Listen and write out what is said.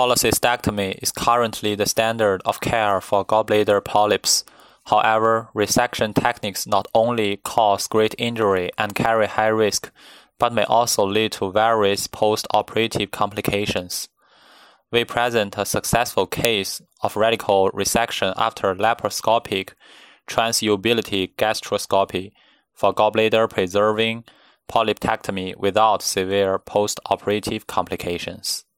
Cholecystectomy is currently the standard of care for gallbladder polyps. However, resection techniques not only cause great injury and carry high risk, but may also lead to various post-operative complications. We present a successful case of radical resection after laparoscopic transubility gastroscopy for gallbladder-preserving polypectomy without severe post-operative complications.